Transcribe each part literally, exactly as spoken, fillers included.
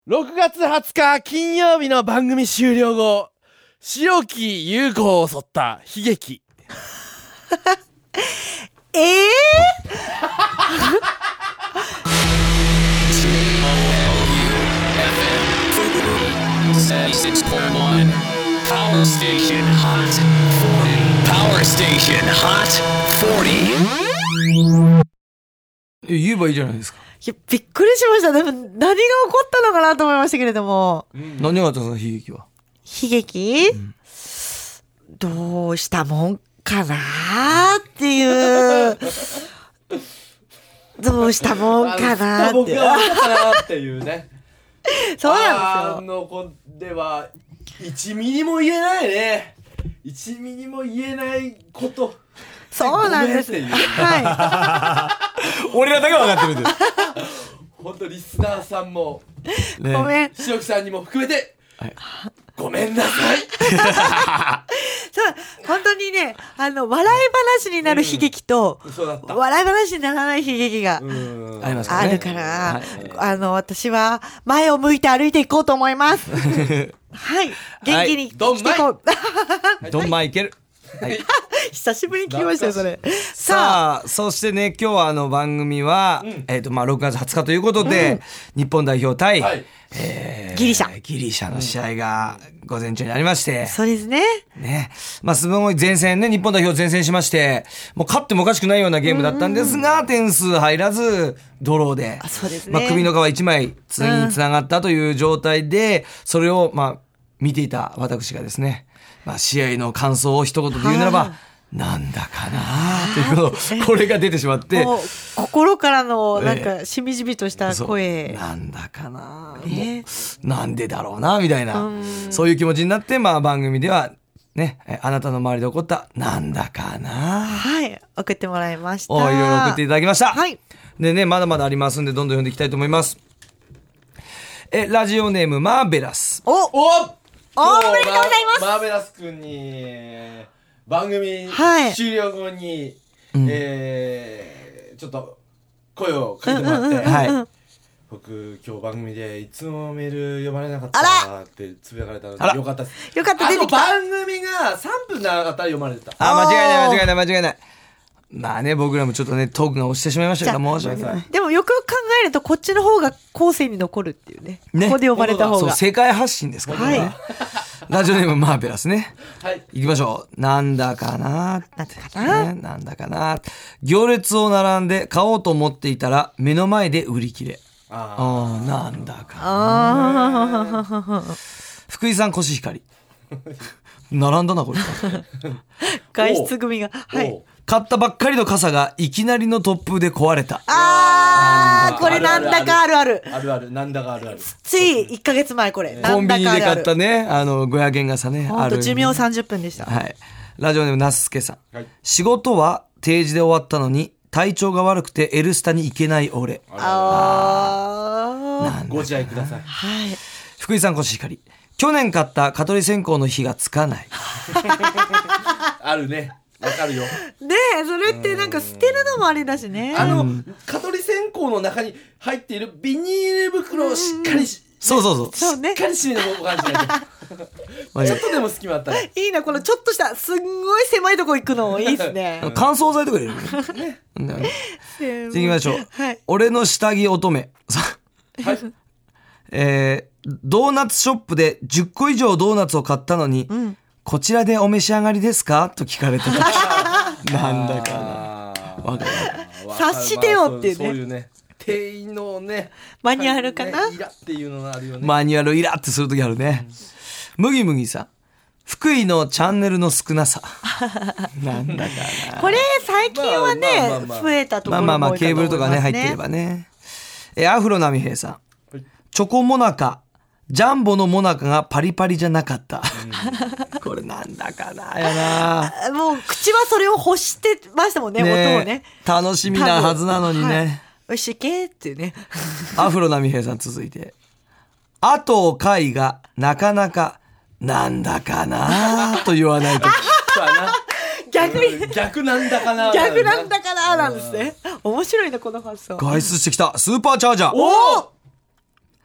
ろくがつはつか金曜日の番組終了後、白木優子を襲った悲劇。 えー Power Station Hot フォーティー Power Station Hot フォーティー言えばいいじゃないですか。 いやびっくりしました。でも何が起こったのかなと思いましたけれども、 うん、何があったんですか悲劇は。 悲劇、うん、どうしたもんかなっていうどうしたもんかなって僕が分かったなっていうねそうなんですよ。 あの子ではいちミリも言えないね。いちミリも言えないこと。 そうなんです。はい。 俺らだけ分かってるんです。 本当リスナーさんも、 ね、ごめん。 白木さんにも含めて、はい、ごめんなさい。 そう本当にね、あの笑い話になる悲劇と、うん、そうだった笑い話にならない悲劇がありますからね。 あるから、はい、あの私は前を向いて歩いていこうと思います。はい、元気に生きていこう。 どんまいける。はい、 久しぶりに聞きましたよそれ。 さあそしてね今日はあの番組は、うん、えーとまあ、ろくがつはつかということで、うん、日本代表対、はいえー、 ギリシャギリシャの試合が午前中にありまして、 うん、そうですねねまあすごい前線ね日本代表前線しましてもう勝ってもおかしくないようなゲームだったんですが、うん、点数入らずドローで、 あそうですねまあ、首の皮一枚次につながったという状態で、うん、それをまあ見ていた私がですねまあ、試合の感想を一言で言うならば、はあ、なんだかなというこれが出てしまってもう心からのなんかしみじみとした声、 えー、なんだかな、えー、なんでだろうなみたいなそういう気持ちになって、まあ、番組ではねあなたの周りで起こったなんだかなはい送ってもらいました。 おいろいろ送っていただきました、 はい、 でねまだまだありますんでどんどん読んでいきたいと思います。えラジオネームマーベラスおおおめでとうございます。 マーベラス君に番組終了後に、はいえー、ちょっと声をかけてもらって、うんうんうんうんはい、僕今日番組でいつもメール読まれなかったってつぶやかれたのでよかったです。 よかった出てきた。 あと番組がさんぷん長かったら読まれてた。 あ間違いない間違いない間違いない。まあね僕らもちょっとねトークが押してしまいましたけど申し訳ない。 でもよくよく考えるとこっちの方が後世に残るっていう ね, ねここで呼ばれた方がそう世界発信ですからね、はい、ラジオネームマーベラスね、はい、行きましょう。なんだかなってなんだかな、ね、なんだかな行列を並んで買おうと思っていたら目の前で売り切れ。ああなんだかな。福井さんコシヒカリ並んだなこれ外出組がはい買ったばっかりの傘がいきなりの突風で壊れた。 あーこれなんだかあるあるあるあるなんだかあるあるついいっかげつまえこれコンビニで買ったねあのごひゃくえん傘ねほんと寿命さんじゅっぷんでした。 はい、ラジオネームなすけさん、はい、仕事は定時で終わったのに体調が悪くてエルスタに行けない俺。 ああご自愛ください。 はい福井さんコシヒカリ去年買った蚊取り線香の火がつかないあるねわかるよ。 ねえそれってなんか捨てるのもあれだしね。 あの蚊取り線香の中に入っているビニール袋をしっかりし、 うん、そうそうそうそう、ね、 しっかり閉めておかないとちょっとでも隙間あったらいいなこのちょっとしたすんごい狭いとこ行くのいいですね乾燥剤とか入れるねね行きましょう、はい、俺の下着乙女はいえー、ドーナツショップでじゅっこ以上ドーナツを買ったのに、うん、こちらでお召し上がりですかと聞かれたなんだかなわかる察してよっていうね、 まあ、そういうね店員のねマニュアルかな、 ね、イラっていうのがあるよね。 マニュアルイラってするときあるね、うん、麦麦さん福井のチャンネルの少なさなんだかなこれ最近はね、まあまあまあまあ、増えたところも多いかと思いますね。まあまあまあケーブルとかね入ってればね。えアフロナミヘイさん、はい、チョコモナカジャンボのモナカがパリパリじゃなかった、うん、これなんだかなやなもう口はそれを欲してましたもん ね, ね音をね楽しみなはずなのにね、はい、 おいしいけっていうねアフロナミヘイさん続いてあと貝がなかなかなんだかなと言わないと逆に逆なんだかな逆なんだかななんですね。面白いなこの発想。 外出してきたスーパーチャージャーお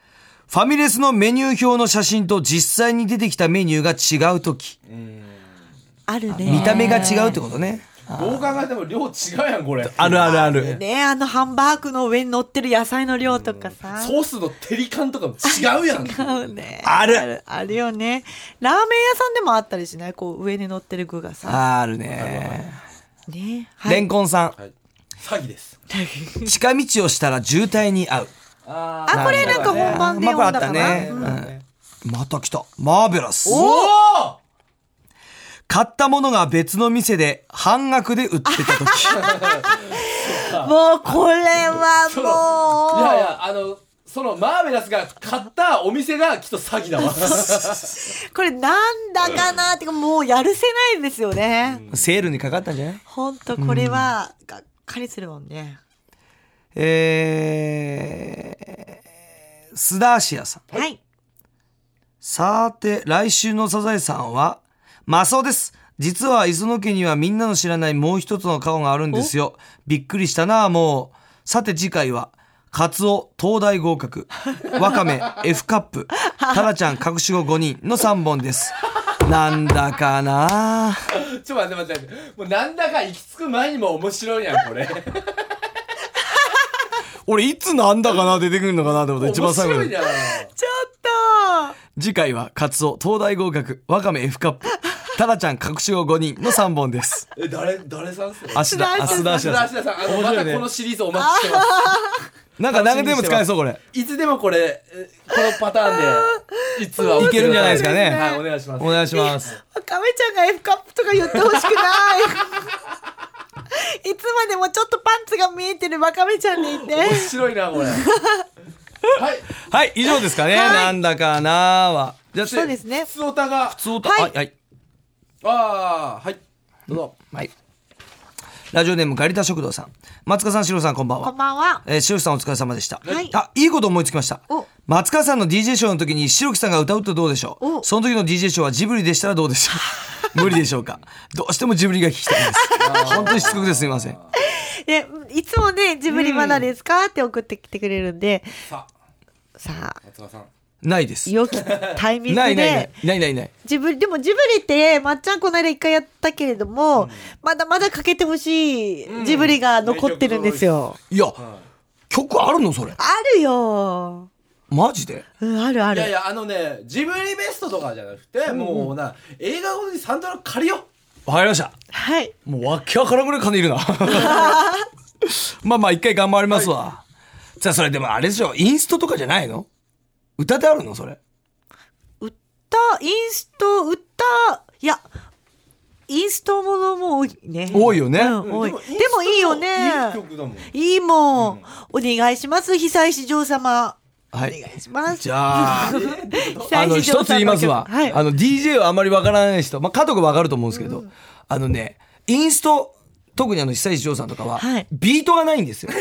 ファミレスのメニュー表の写真と実際に出てきたメニューが違うとき。 あるね。 見た目が違うってことね。 どう考えても量違うやんこれ。 あるあるある。 ね、あのハンバーグの上に乗ってる野菜の量とかさ。 ソースの照り感とかも違うやん。 違うね。 ある。 ある、あるよね。ラーメン屋さんでもあったりしない？こう上に乗ってる具がさ。 あるね。 ね。 レンコンさん。 はい、詐欺です。 近道をしたら渋滞に遭う。 ああ、これなんか本番で読んだかな。 まあ、あったね。うん、また来た。マーベラス。 おお。 買ったものが別の店で半額で売ってた時。 もうこれはもう。 いやいや、あの、そのマーベラスが買ったお店がきっと詐欺だわ。 これなんだかなってかもうやるせないですよね。 セールにかかったんじゃない？ ほんとこれはがっかりするもんね。 えー、スダーシアさん。 はい。 さて、来週のサザエさんは、マスオです。実は磯野家にはみんなの知らないもう一つの顔があるんですよ。びっくりしたなもう。さて次回は、カツオ東大合格、ワカメ F カップ、タラちゃん隠し子ごにんのさんぼんです。なんだかなちょっと待って待って待って。もうなんだか行き着く前にも面白いやんこれ。 俺いつなんだかな出てくるのかなって思った一番最後に。 面白いな。 ちょっと次回はカツオ東大合格、ワカメ F カップ、タラちゃん隠し子ごにんのさんぼんです。 え、誰誰さんっすか？ 芦田芦田芦田芦田さん、あのまたこのシリーズお待ちしてます。 なんか何でも使えそうこれ。 いつでもこれこのパターンでいつはいけるんじゃないですかね。 はい、お願いします。 お願いします。 ワカメちゃんが F カップとか言ってほしくない。いつまでもちょっとパンツが見えてるワカメちゃんでいて。 面白いなこれ。はいはい以上ですかね。 はいなんだかなは。じゃあそうですね。 普通オタが普通歌、 はいはいはいああはいどうぞ。 はい。ラジオネームガリタ食堂さん。松川さん、しろさん、こんばんは。 こんばんは。 えー、しろきさんお疲れ様でした。 はいあ、いいこと思いつきました。 お松川さんの ディージェー ショーの時にしろきさんが歌うとどうでしょう。 おその時の ディージェー ショーはジブリでしたらどうでしょう。無理でしょうか。どうしてもジブリが聞きたいです。本当にしつこくですみません。 でいつもねジブリまだですかって送ってきてくれるんで、 ささあ松川さんないです。 良きタイミングないないないでないないない。 ジブリでもジブリってまっちゃんこの間一回やったけれども、うん、まだまだかけてほしいジブリが残ってるんですよ。 いや、曲あるのそれ。 あるよ。 マジで？ うん、あるある。 いやいやあのねジブリベストとかじゃなくて、うん、もうな映画ごとにサントラ借りよ。 わかりました。 はい。 もうわけわからんぐらい金いるな。まあまあ一回頑張りますわ。はい、じゃあそれでもあれでしょ、インストとかじゃないの？歌であるのそれ？ 歌、インスト、歌、いや、インストものも多いね。 多いよね。 うん、多い。でもいいよね。 いい曲だもん。 いいもん。うん、お願いします、久石譲様。 はい。 お願いします。 じゃあ、あの、一つ言いますわ。はい、あの、ディージェー はあまりわからない人、まあ、家族わかると思うんですけど、うん、あのね、インスト、特にあの、久石譲さんとかは、はい、ビートがないんですよ。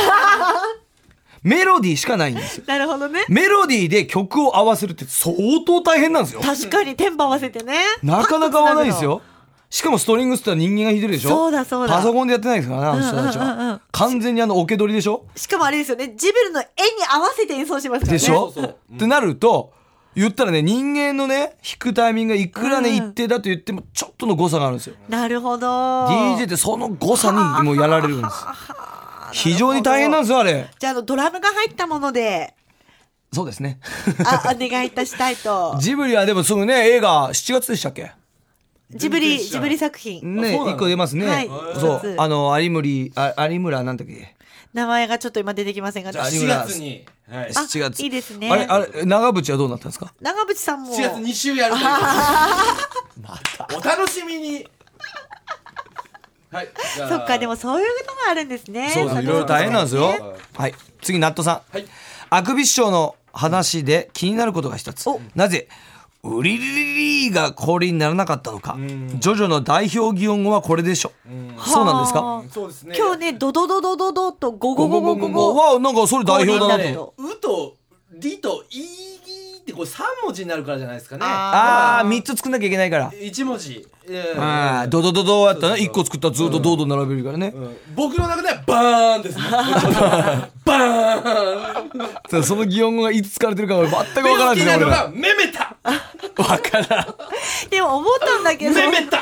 メロディーしかないんですよ。 なるほどね。 メロディーで曲を合わせるって相当大変なんですよ。 確かにテンポ合わせてね。 なかなか合わないですよ。しかもストリングスって人間が弾いてるでしょ。 そうだそうだ。 パソコンでやってないですからな、あの人たちは、うんうんうん。完全にあのオケ取りでしょ。 しかもあれですよね、ジブリの絵に合わせて演奏しますからね。 でしょ。 そうそう、 うん、ってなると、言ったらね、人間のね、弾くタイミングがいくらね、一定だと言っても、ちょっとの誤差があるんですよ。 なるほど。 ディージェー ってその誤差にもうやられるんです。非常に大変なんですよ、あれ。 じゃあ、あの、ドラムが入ったもので。 そうですね。 あ、お願いいたしたいと。 ジブリはでもすぐね、映画しちがつでしたっけ？ ジブリ、ジブリ作品。 ね、一個出ますね。 はい。 そう。あの、有森、あ、有村なんだっけ？ 名前がちょっと今出てきませんが。 じゃあしがつに。 はい。しちがつ。 いいですね。 あれ、あれ、長渕はどうなったんですか？ 長渕さんも。 しちがつに週やるという。また。お楽しみに。はい。 そっか、でもそういうことがあるんですね。 そうそう、いろいろ大変なんですよ。はい。次、ナットさん。はい。あくび師匠の話で気になることが一つ。なぜ、ウリリリリが氷にならなかったのか。ジョジョの代表擬音語はこれでしょ。そうなんですか？ そうですね。 今日ね、ドドドドドドとゴゴゴゴゴゴは、なんかそれ代表だなと。 うと、りと、いぎってってこれさん文字になるからじゃないですかね。 ああみっつ作んなきゃいけないからいち文字、 えー、ああドドドドやったらいっこ作ったらずっとドド並べるからね、 うんうん、僕の中ではバーンですねバーンその擬音語がいつ使われてるか全く分からんですね。 俺がめめた分からんでも思ったんだけどめめた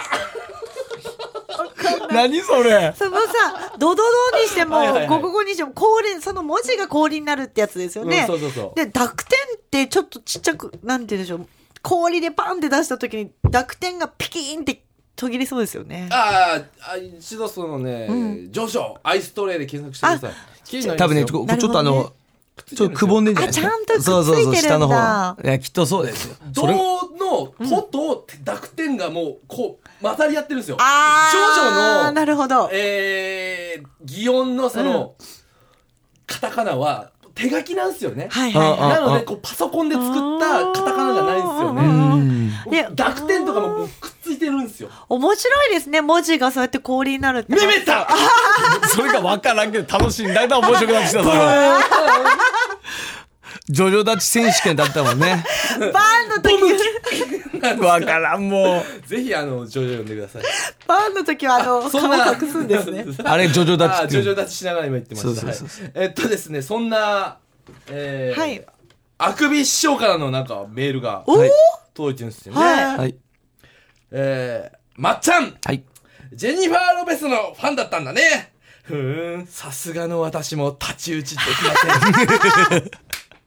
何それそのさドドドにしてもはいはいはいゴゴゴにしても氷その文字が氷になるってやつですよね、 うん、そうそうそうで濁点ってちょっとちっちゃくなんて言うんでしょう氷でパンって出した時に濁点がピキーンって途切れそうですよね。 ああ一度そのね、うん、上昇アイストレイで検索してください。 多分ねちょっとあのちょっとくぼんでんじゃないですか。 あちゃんとくっついてるんだ。そうそうそう下の方。 いやきっとそうですよ。 銅のとと濁点がもうこう混ざり合ってるんですよ。 あジョジョのなるほど。 えー、擬音のその、うん、カタカナは手書きなんですよね。 はいはいはい、 なのでこうパソコンで作ったカタカナじゃないんですよね。濁点とかもくっついてるんですよ。 面白いですね。文字がそうやって氷になるって。 めめたそれが分からんけど楽しいんだいたい面白くなってきたぞ。ジョジョ立ち選手権だったもんね。 バーンの時分からんもうぜひあのジョジョ読んでください。 バーンの時はあの顔隠すんですね。 あれジョジョ立ちってジョジョ立ちしながら今言ってました。そうそうそう、はい、えっとですねそんな、えーはい、あくび師匠からのなんかメールが届いてるんですよね。 はい、 えー、まっちゃん、 はい、 ジェニファー・ロペスのファンだったんだね。ふーんさすがの私も太刀打ちできません。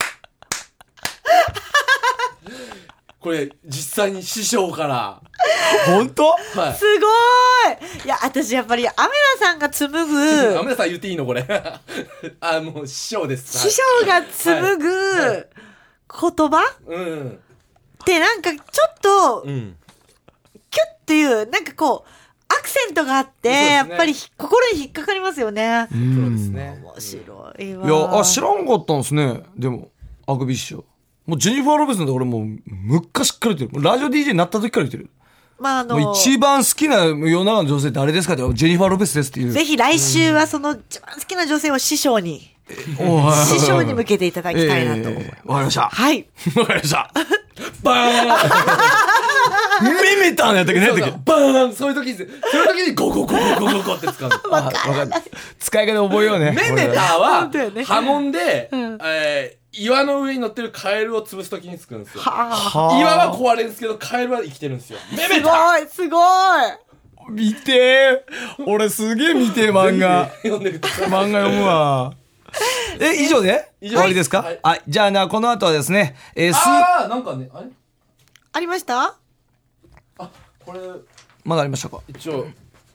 これ実際に師匠から本当、 はい、 すごい。いや私やっぱりアメラさんが紡ぐアメラさん言っていいのこれあもう師匠です。 師匠が紡ぐ、はいはい、言葉、 うん、 でなんかちょっと、 うん、 キュッていうなんかこうアクセントがあって、ね、やっぱり心に引っかかりますよね。 そうですね。 面白いわ。 いやあ知らんかったんですね。でもあくび師匠もうジェニファー・ロペスなんて俺もう昔から言ってる。ラジオ ディージェー になった時から言ってる。 まああのもう一番好きな世の中の女性ってあれですかってジェニファー・ロペスですっていう。 ぜひ来週はその一番好きな女性を師匠に、師匠に向けていただきたいなと思います。 わ、えー、かりました。 はいわかりましたバーンメメタンやったっけね。 そうそうバーンそういう時にそういう時にゴゴゴゴゴゴゴって使うの。 わかんない。 使い方覚えようね。 メメタは波紋で、 うん、 えー岩の上に乗ってるカエルを潰すときにつくんですよ。 はあ、岩は壊れるんですけどカエルは生きてるんですよ。めめたすごいすごい見てー俺すげえ見てー漫画読んでください。 漫画読むわ。え以上で終わりですか。はい、はい、じゃあなこの後はですね、 えー、あーなんかねあれありました。 あこれまだありましたか。 一応、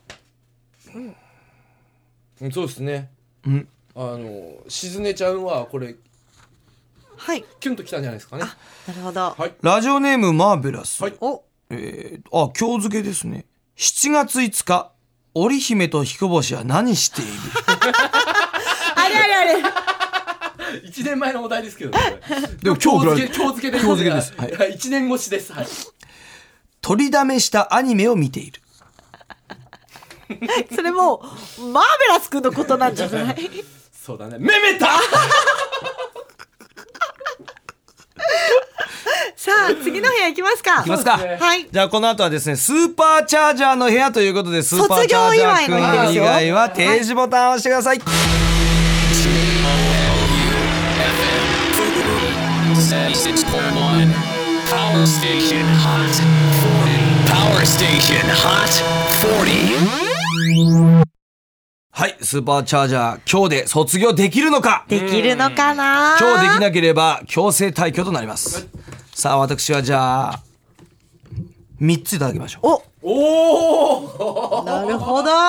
うん、そうですね。 うんあのしずねちゃんはこれはい、 キュンときたんじゃないですかね。 なるほど、 はい、 ラジオネームマーベラス、 はい、 お、 えー、あ今日付けですね。しちがついつか織姫と彦星は何しているあれあれあれいちねんまえのお題ですけど、ね、 でも今日今日付け今日付けで今日付けです、 はい、いちねん越しです、はい、 取りだめしたアニメを見ているそれもうマーベラス君のことなんじゃないそうだねめめたさあ次の部屋行きますか。 行きますか、 ね、はい。 じゃあこの後はですねスーパーチャージャーの部屋ということでスーパーチャージャー君以外は定時ボタンを押してください。はいスーパーチャージャー今日で卒業できるのか。 できるのかな。 今日できなければ強制退去となります。さあ私はじゃあみっついただきましょう。おおなるほど。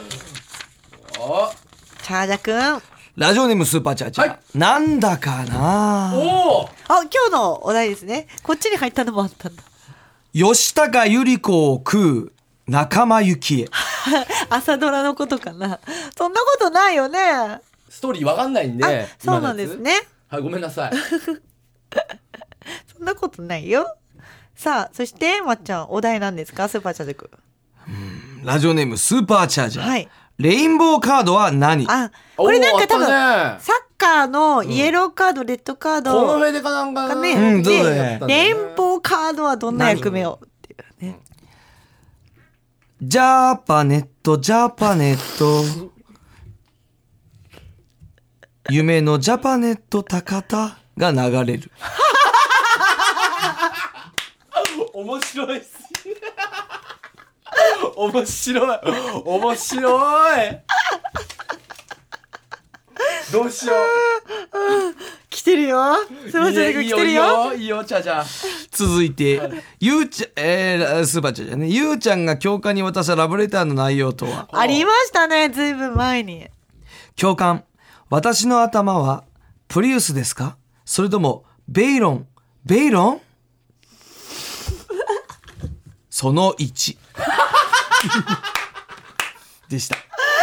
チャージャーくんラジオネームスーパーチャージャー、はい、なんだかなおあ今日のお題ですね。こっちに入ったのもあったんだ。 吉高由里子を食う仲間由紀恵朝ドラのことかな。そんなことないよね。 ストーリーわかんないんで。 そうなんですね。 はいごめんなさいそんなことないよ。さあそしてまっちゃんお題なんですか。スーパーチャージャーくん。ラジオネームスーパーチャージャー、 はい、 レインボーカードは何。 あこれなんか多分サッカーのイエローカード、レッドカード、 この辺でかなんかね、 うんそうだね連邦カードはどんな役目をっていうね。 ジャパネットジャパネット夢のジャパネット高田が流れる。 面白いっす面白い面白いどうしよう来てるよ。すません、来てるよ。 いいよ、ちゃちゃ。 続いて、ゆうちゃん、えー、スーパーちゃんじゃね、ゆうちゃんが教官に渡したラブレターの内容とは。 ありましたね、ずいぶん前に。 教官、私の頭はプリウスですか？それともベイロン？ベイロン？そのいちでした。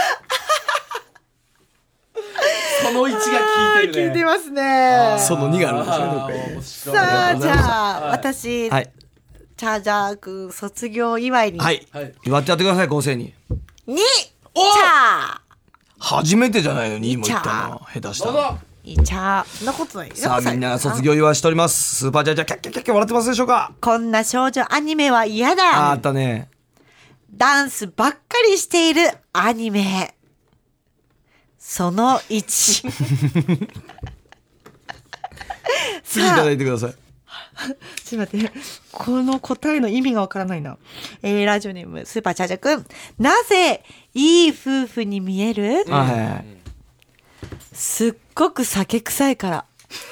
そのいちが効いてるね。 聞いてますね。 そのにがあるんですね。 さあ、じゃあ、 はい、 私、 はい、 チャージャー君卒業祝いに。 はい。はい、祝ってやってください、構成に。 に、チャー初めてじゃないのに、も言ったの。下手したら。 いいチャー。そんなことないよ。 さあ、みんな卒業祝いしております。スーパーチャージャー、キャッキャッキャッキャ笑ってますでしょうか？ こんな少女アニメは嫌だ。 あ、あったね。 ダンスばっかりしているアニメ。そのいち。 次いただいてください。 ちょっと待って。この答えの意味がわからないな。えー、ラジオネーム、スーパーチャージャーくん。なぜ、いい夫婦に見える？ うん、はいはい。 すっごく酒臭いから。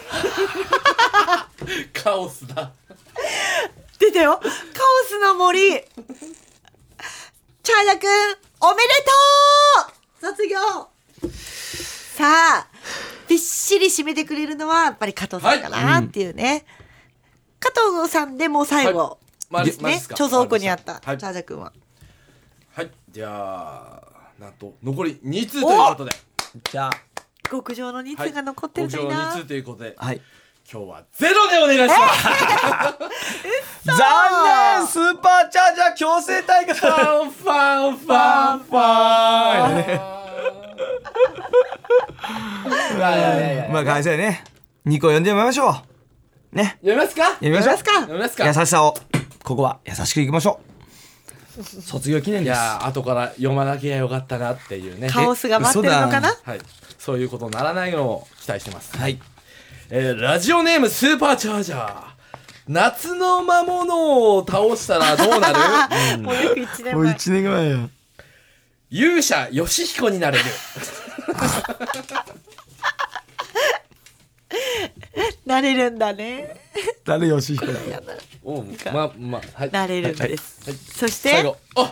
カオスだ。 出たよ。カオスの森。チャージャーくん、おめでとう卒業。さあ、びっしり締めてくれるのはやっぱり加藤さんかなっていうね。はい、うん、加藤さんでもう最後、はい、ですね。貯蔵庫にあった、はい、チャージャーくんは。 はい、じゃあ、なんと残りに通ということで。 じゃあ、 極上のに通が残ってるといいな。 極上に通ということで。はい。今日はゼロでお願いします。 残念、スーパーチャージャー強制退学。 ファンファンファンファン。 まあ会社でね、にこ読んでみましょう。ね。 読みますか？ 読みましょう。 読みますか？ 優しさを、ここは優しくいきましょう。卒業記念です。 いやー、後から読まなきゃよかったなっていうね。 カオスが待ってるのかな？ はい。そういうことにならないのを期待してます。 はい。 えー、ラジオネームスーパーチャージャー。夏の魔物を倒したらどうなる？ うん、もう約いちねんまえ。 もういちねんまえや。 勇者ヨシヒコになれる。 なれるんだね。 誰ヨシヒコだ。 おう、ままはい。 なれるんです。はいはい、そして最後。あ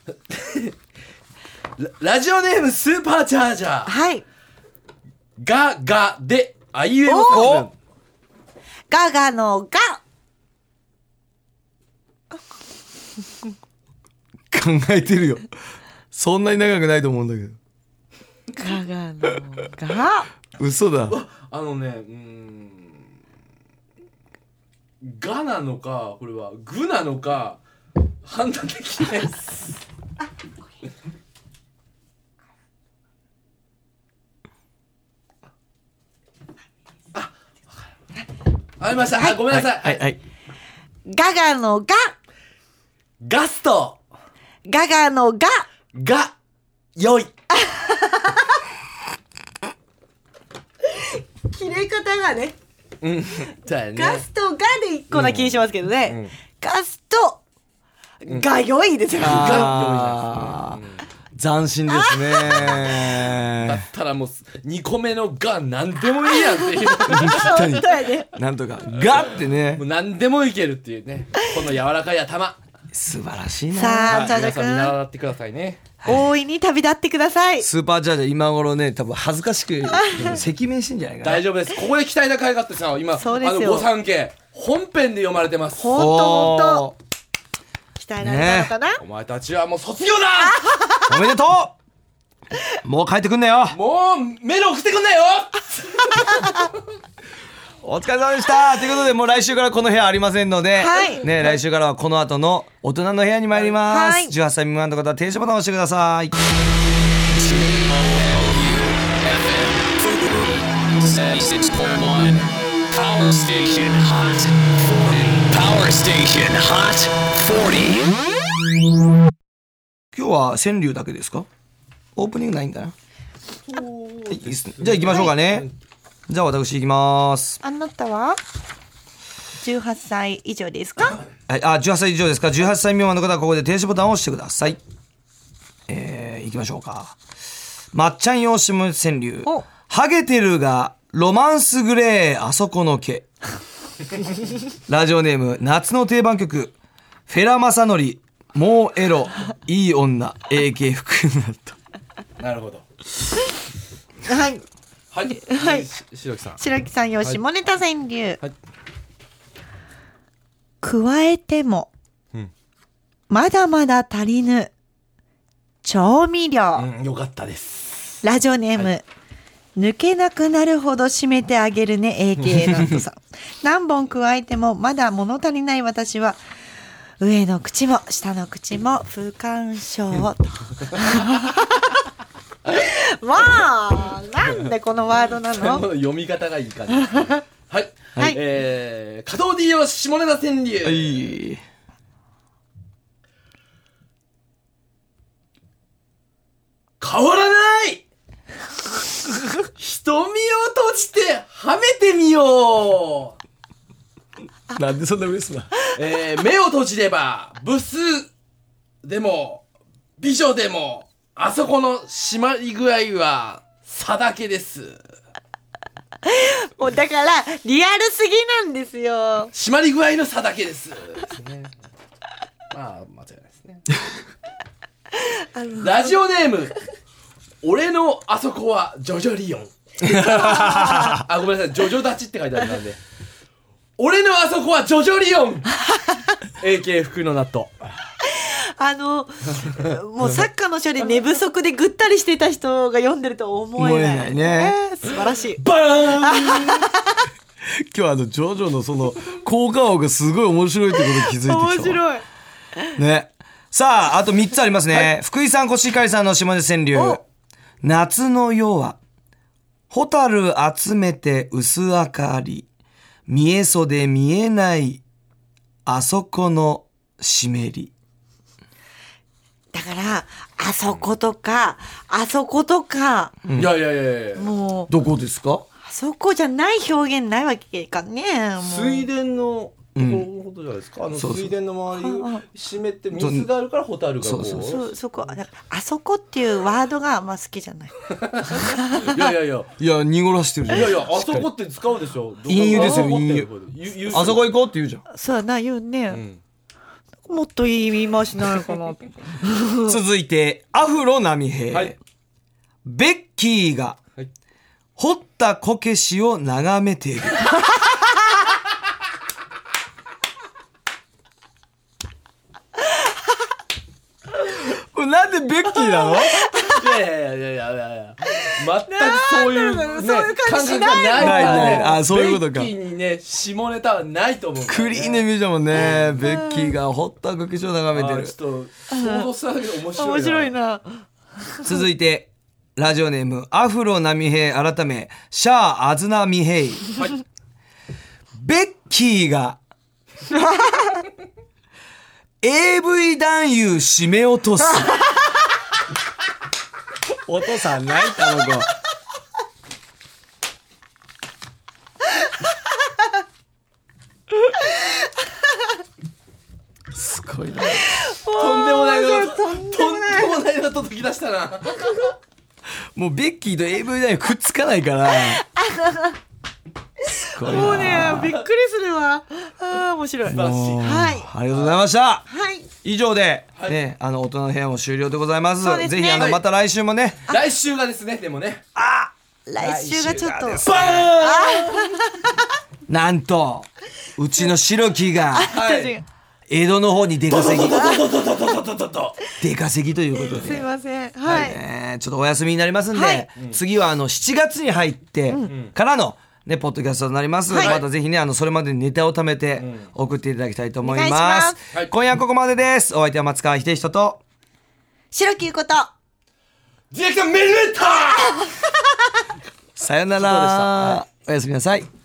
ラ, ラジオネームスーパーチャージャー。 はい。 ガガであいうえお作文。 ガガのガ。 考えてるよ。そんなに長くないと思うんだけど。 ガガのガ。 嘘だ。 あのね、うーん。ガなのか、これはグなのか判断できないです。あ、ありました。はい、ごめんなさい。 はいはい。 ガガのガ。 ガスト。 ガガのガ。 が良い。 切れ方がね。 うん。だよね。 ガストがで一個な気にしますけどね。うんうん、ガストが良いですよ。 が良いな。 斬新ですね。 だったらもうにこめのが何でもいいやんっていう。 本当やね。 なんとかがってね。 もう何でもいけるっていうね。この柔らかい頭。 素晴らしいな。 さあ、チャージャー君。 皆さん見習ってくださいね。 大いに旅立ってください。 スーパーチャージャー今頃ね、多分恥ずかしく赤面してんじゃないかな。 大丈夫です。ここで期待な会があってさ、今、あのご参加本編で読まれてます。 ほんとほんと。期待なれたのかな、ね、 お前たちはもう卒業だ。 おめでとう。もう帰ってくんなよ。 もうメール送ってくんなよ。 お疲れ様でした。ということで、もう来週からこの部屋ありませんので、 はい、 ね、来週からはこの後の大人の部屋に参ります。はい、じゅうはっさい未満の方は停止ボタンを押してください。 seventy-six point one Power Station Hot forty Power Station Hot forty 今日は川柳だけですか？オープニングないんかな。いいですね。じゃあ行きましょうかね。じゃあ私行きます。 あなたはじゅうはっさい以上ですか？ はい、あ、じゅうはっさい以上ですか。じゅうはっさい未満の方はここで停止ボタンを押してください。えー、行きましょうか。まっちゃん用下川柳。ハゲてるがロマンスグレーあそこの毛。ラジオネーム夏の定番曲フェラマサノリもうエロいい女 エーケー 服になった。 なるほど。 はいはい、 はい、 白木さん白木さん用下ネタ川柳、 はい、 加えても、 うん、 まだまだ足りぬ調味料、 うん、よかったです。 ラジオネーム、はい、抜けなくなるほど締めてあげるね エーケー なんとさん何本加えてもまだ物足りない私は上の口も下の口も不干渉とまあなんでこのワードなの読み方がいい感じはい、はい、えー、加藤 D を下ネタ川柳、はい、変わらない瞳を閉じてはめてみよう。 なんでそんな嬉しそうな、 えー、目を閉じればブスでも美女でもあそこの締まり具合は差だけです。 もうだからリアルすぎなんですよ。 締まり具合の差だけですですね。まあ間違いないですね。ラジオネーム俺のあそこはジョジョリオンあ、ごめんなさい、ジョジョ立ちって書いてあるんで俺のあそこはジョジョリオンエーケー 福の納豆あのもうサッカーの書で寝不足でぐったりしていた人が読んでると思えない、思えないね、えー、素晴らしい。 バーン今日あのジョジョのその効果音がすごい面白いってことに気づいてきた。 面白いね。さああとみっつありますね、はい、福井さんコシヒカリさんの下根川柳。夏の夜はホタル集めて薄明かり見え袖見えないあそこの湿り。 だからあそことかあそことか、 うん、いやいやいやいやもうどこですか？ あそこじゃない表現ないわけかね。もう水田のところのことじゃないですか、うん、あの水田の周りを湿って水があるからホタルがこうそうそうそこだからあそこっていうワードがあんま好きじゃないいやいやいやいや濁らしてるじゃん。 いやいやあそこって使うでしょ。 隠喩ですよ隠喩。あそこ行こうって言うじゃん。 そうやな言うね、うん、もっといい言い回しないかな続いてアフロ波平、はい、ベッキーが、はい、掘ったこけしを眺めているなんでベッキーなの？いやいやいやいやいやいや全くそういう、ね、 そういう感じ感覚がないからないないあそういうことか。 ベッキーにね下ネタはないと思う、ね、 クリーンで見たもんね。ベッキーが掘ったこけしを眺めてる。 ちょっと想像しただけで面白いな。 面白いな。 続いてラジオネームアフロ波平改めシャアアズナミヘイ、はい、ベッキーがエーブイ 男優締め落とすお父さん泣いたの子すごいな。 とんでもないのとんでもないのと解き出したなもうベッキーと エーブイ 男優くっつかないからもうねびっくりするわ。あ面白い。 素晴らしい。 はいありがとうございました。 はい以上で、はい、ねあの大人の部屋も終了でございます。すね、ぜひあの、はい、また来週もね。 来週がですねでもねあ来週がちょっとバーンなんとうちの白木が、はい、江戸の方に出稼ぎ出稼ぎということですいませんはい、 はい、ちょっとお休みになりますんで、 はい、 次はあのしちがつに入ってからの、ね、ポッドキャストとなります、はい、またぜひねあのそれまでにネタを貯めて送っていただきたいと思います、うん、お願いします、はい、今夜はここまでです。お相手は松川秀人と白木優子とディレクターメルメッターさよなら、おやすみなさい。